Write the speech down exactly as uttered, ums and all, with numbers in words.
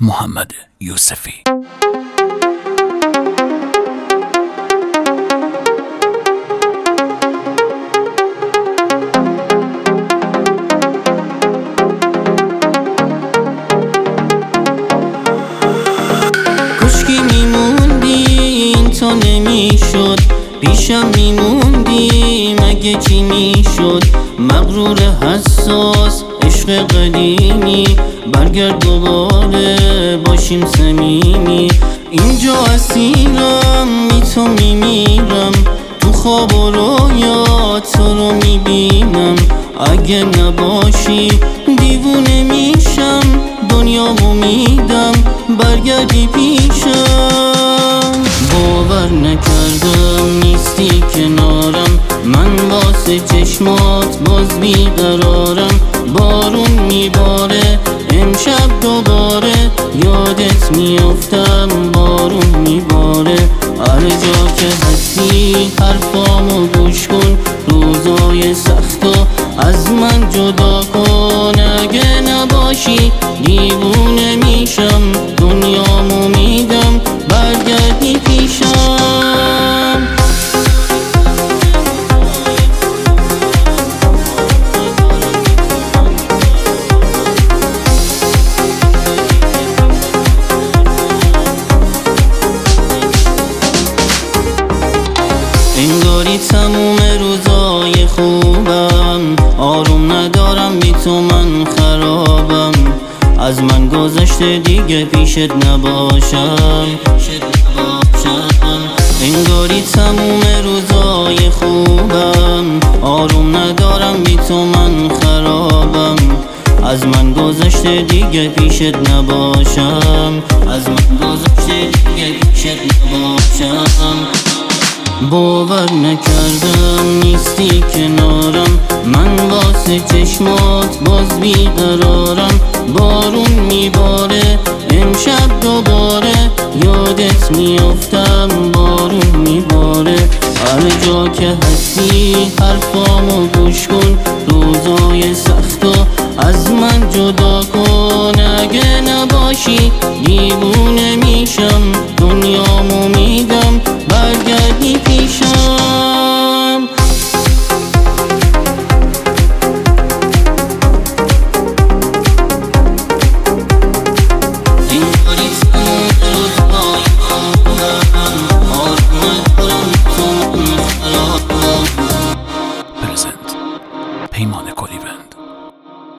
محمد یوسفی. کشکی میموندی این تا نمیشد، پیشم میموندی مگه چی میشد؟ مغرور حساس عشق قدیمی، برگرد دوباره باشیم صمیمی. اینجا اسیرم بی تو میمیرم، تو خواب و رویا تو رو میبینم. اگه نباشی دیوونه میشم، دنیامو میدم برگردی پیشم. باور نکردم نیستی کنارم، من واسه چشمات باز بیقرارم. بارون میباره امشب دوباره، یادت میافتم بارون میباره. هر جا که هستی حرفامو گوش کن، روزای سختو از من جدا کن. اگه نباشی دیوونه میشم، دنیامو میدم برگردی پیشم. انگاری تموم روزای خوبم، آروم ندارم بی تو من خرابم. از من گذشته دیگه پیشت نباشم. انگاری تموم روزای خوبم، آروم ندارم بی تو من خرابم. از من گذشته دیگه پیشت نباشم. از من گذشته دیگه پیشت نباشم. باور نکردم نیستی کنارم، من واسه چشمات باز بیقرارم. بارون میباره امشب دوباره، یادت میافتم بارون میباره. هر جا که هستی حرفامو گوش کن، روزای سختو از من جدا کن. اگه نباشی دیوونه میشم،